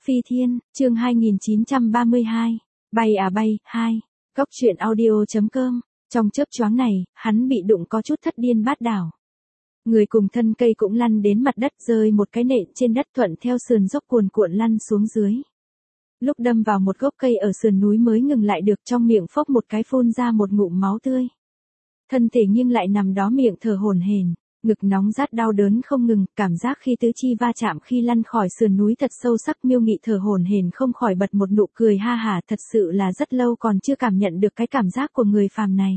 Phi Thiên, chương 2932, Bay à bay, 2, Góc truyện audio.com, trong chớp choáng này, hắn bị đụng có chút thất điên bát đảo. Người cùng thân cây cũng lăn đến mặt đất rơi một cái nện trên đất thuận theo sườn dốc cuồn cuộn lăn xuống dưới. Lúc đâm vào một gốc cây ở sườn núi mới ngừng lại được, trong miệng phốc một cái phun ra một ngụm máu tươi. Thân thể nghiêng lại nằm đó miệng thở hổn hển, ngực nóng rát đau đớn không ngừng, cảm giác khi tứ chi va chạm khi lăn khỏi sườn núi thật sâu sắc. Miêu Nghị thở hổn hển không khỏi bật một nụ cười ha hả, thật sự là rất lâu còn chưa cảm nhận được cái cảm giác của người phàm này.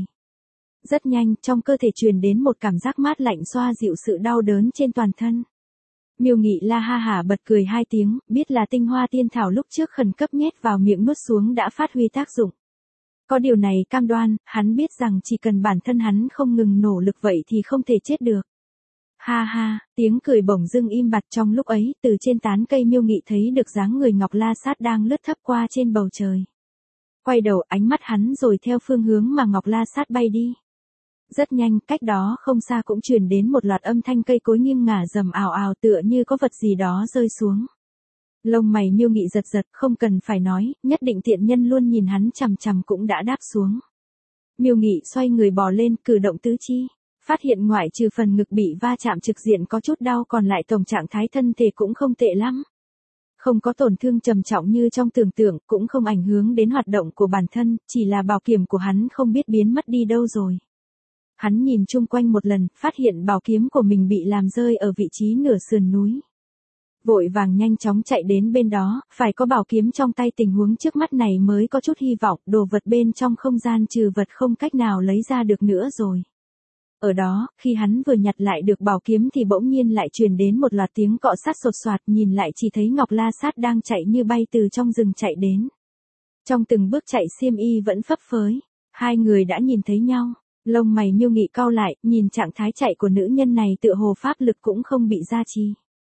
Rất nhanh, trong cơ thể truyền đến một cảm giác mát lạnh xoa dịu sự đau đớn trên toàn thân. Miêu Nghị la ha hả bật cười hai tiếng, biết là tinh hoa tiên thảo lúc trước khẩn cấp nhét vào miệng nuốt xuống đã phát huy tác dụng. Có điều này cam đoan, hắn biết rằng chỉ cần bản thân hắn không ngừng nỗ lực vậy thì không thể chết được. Ha ha, tiếng cười bỗng dưng im bặt. Trong lúc ấy, từ trên tán cây Miêu Nghị thấy được dáng người Ngọc La Sát đang lướt thấp qua trên bầu trời. Quay đầu, ánh mắt hắn rồi theo phương hướng mà Ngọc La Sát bay đi. Rất nhanh, cách đó không xa cũng truyền đến một loạt âm thanh cây cối nghiêng ngả rầm ào ào, tựa như có vật gì đó rơi xuống. Lông mày Miêu Nghị giật giật, không cần phải nói, nhất định tiện nhân luôn nhìn hắn chằm chằm cũng đã đáp xuống. Miêu Nghị xoay người bò lên, cử động tứ chi, phát hiện ngoại trừ phần ngực bị va chạm trực diện có chút đau, còn lại tổng trạng thái thân thể cũng không tệ lắm. Không có tổn thương trầm trọng như trong tưởng tượng, cũng không ảnh hưởng đến hoạt động của bản thân, chỉ là bảo kiếm của hắn không biết biến mất đi đâu rồi. Hắn nhìn chung quanh một lần, phát hiện bảo kiếm của mình bị làm rơi ở vị trí nửa sườn núi. Vội vàng nhanh chóng chạy đến bên đó, phải có bảo kiếm trong tay, tình huống trước mắt này mới có chút hy vọng, đồ vật bên trong không gian trừ vật không cách nào lấy ra được nữa rồi. Ở đó, khi hắn vừa nhặt lại được bảo kiếm thì bỗng nhiên lại truyền đến một loạt tiếng cọ sát sột soạt, nhìn lại chỉ thấy Ngọc La Sát đang chạy như bay từ trong rừng chạy đến. Trong từng bước chạy xiêm y vẫn phấp phới, hai người đã nhìn thấy nhau. Lông mày Miêu Nghị cau lại, nhìn trạng thái chạy của nữ nhân này tựa hồ pháp lực cũng không bị gia trì.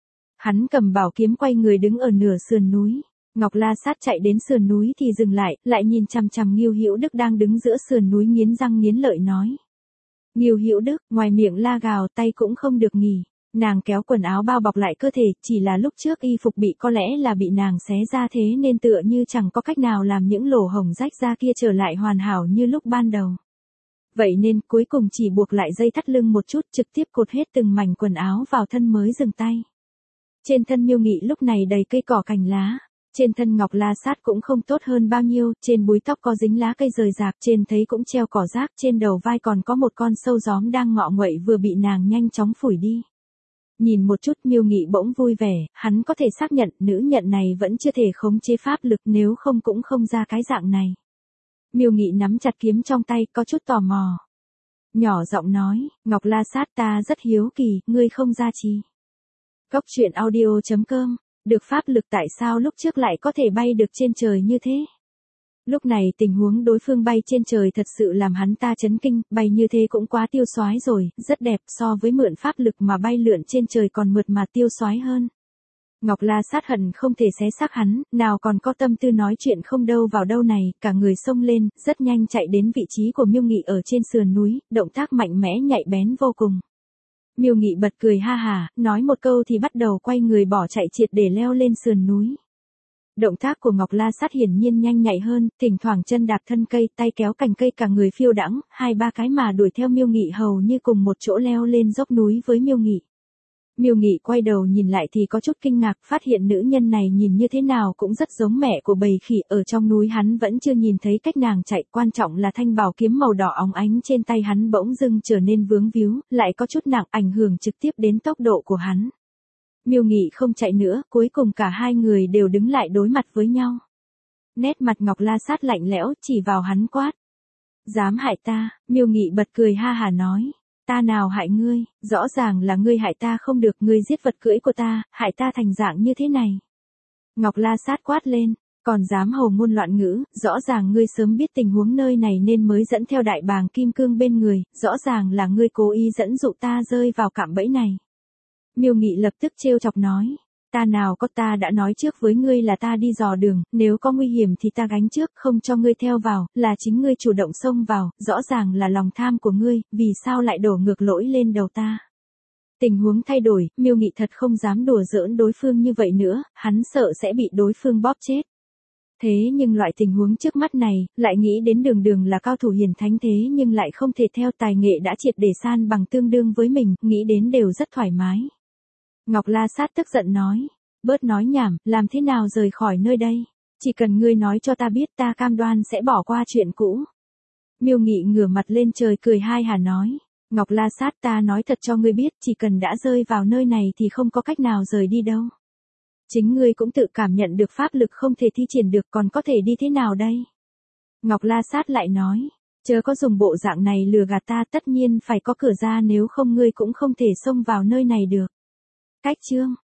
Hắn cầm bảo kiếm quay người đứng ở nửa sườn núi. Ngọc La Sát chạy đến sườn núi thì dừng lại nhìn chằm chằm Ngưu Hữu Đức đang đứng giữa sườn núi, nghiến răng nghiến lợi nói. Ngưu Hữu Đức, ngoài miệng la gào, tay cũng không được nghỉ. Nàng kéo quần áo bao bọc lại cơ thể, chỉ là lúc trước y phục bị có lẽ là bị nàng xé ra thế nên tựa như chẳng có cách nào làm những lỗ hổng rách ra kia trở lại hoàn hảo như lúc ban đầu. Vậy nên cuối cùng chỉ buộc lại dây thắt lưng một chút, trực tiếp cột hết từng mảnh quần áo vào thân mới dừng tay. Trên thân Miêu Nghị lúc này đầy cây cỏ cành lá. Trên thân Ngọc La Sát cũng không tốt hơn bao nhiêu, trên búi tóc có dính lá cây rời rạc, trên thấy cũng treo cỏ rác, trên đầu vai còn có một con sâu gióm đang ngọ nguậy vừa bị nàng nhanh chóng phủi đi. Nhìn một chút Miêu Nghị bỗng vui vẻ, hắn có thể xác nhận nữ nhận này vẫn chưa thể khống chế pháp lực, nếu không cũng không ra cái dạng này. Miêu Nghị nắm chặt kiếm trong tay, có chút tò mò. Nhỏ giọng nói, Ngọc La Sát, ta rất hiếu kỳ, ngươi không ra trì. Góc truyện audio.com, được pháp lực tại sao lúc trước lại có thể bay được trên trời như thế? Lúc này tình huống đối phương bay trên trời thật sự làm hắn ta chấn kinh, bay như thế cũng quá tiêu xoái rồi, rất đẹp, so với mượn pháp lực mà bay lượn trên trời còn mượt mà tiêu xoái hơn. Ngọc La Sát hận không thể xé xác hắn, nào còn có tâm tư nói chuyện không đâu vào đâu này, cả người xông lên, rất nhanh chạy đến vị trí của Miêu Nghị ở trên sườn núi, động tác mạnh mẽ nhạy bén vô cùng. Miêu Nghị bật cười ha hả, nói một câu thì bắt đầu quay người bỏ chạy triệt để leo lên sườn núi. Động tác của Ngọc La Sát hiển nhiên nhanh nhạy hơn, thỉnh thoảng chân đạp thân cây, tay kéo cành cây, cả người phiêu đãng, hai ba cái mà đuổi theo Miêu Nghị hầu như cùng một chỗ leo lên dốc núi với Miêu Nghị. Miêu Nghị quay đầu nhìn lại thì có chút kinh ngạc, phát hiện nữ nhân này nhìn như thế nào cũng rất giống mẹ của bầy khỉ ở trong núi, hắn vẫn chưa nhìn thấy cách nàng chạy, quan trọng là thanh bảo kiếm màu đỏ óng ánh trên tay hắn bỗng dưng trở nên vướng víu, lại có chút nặng, ảnh hưởng trực tiếp đến tốc độ của hắn. Miêu Nghị không chạy nữa, cuối cùng cả hai người đều đứng lại đối mặt với nhau. Nét mặt Ngọc La Sát lạnh lẽo, chỉ vào hắn quát. Dám hại ta? Miêu Nghị bật cười ha hả nói. Ta nào hại ngươi, rõ ràng là ngươi hại ta không được, ngươi giết vật cưỡi của ta, hại ta thành dạng như thế này. Ngọc La Sát quát lên, còn dám hồ ngôn loạn ngữ, rõ ràng ngươi sớm biết tình huống nơi này nên mới dẫn theo đại bàng kim cương bên người, rõ ràng là ngươi cố ý dẫn dụ ta rơi vào cạm bẫy này. Miêu Nghị lập tức trêu chọc nói, ta nào có, ta đã nói trước với ngươi là ta đi dò đường, nếu có nguy hiểm thì ta gánh trước, không cho ngươi theo vào, là chính ngươi chủ động xông vào, rõ ràng là lòng tham của ngươi, vì sao lại đổ ngược lỗi lên đầu ta. Tình huống thay đổi, Miêu Nghị thật không dám đùa giỡn đối phương như vậy nữa, hắn sợ sẽ bị đối phương bóp chết. Thế nhưng loại tình huống trước mắt này, lại nghĩ đến Đường Đường là cao thủ hiền thánh thế nhưng lại không thể theo tài nghệ đã triệt để san bằng tương đương với mình, nghĩ đến đều rất thoải mái. Ngọc La Sát tức giận nói, bớt nói nhảm, làm thế nào rời khỏi nơi đây? Chỉ cần ngươi nói cho ta biết ta cam đoan sẽ bỏ qua chuyện cũ. Miêu Nghị ngửa mặt lên trời cười hai hà nói, Ngọc La Sát ta nói thật cho ngươi biết, chỉ cần đã rơi vào nơi này thì không có cách nào rời đi đâu. Chính ngươi cũng tự cảm nhận được pháp lực không thể thi triển được còn có thể đi thế nào đây? Ngọc La Sát lại nói, chớ có dùng bộ dạng này lừa gạt ta, tất nhiên phải có cửa ra nếu không ngươi cũng không thể xông vào nơi này được. Cách chương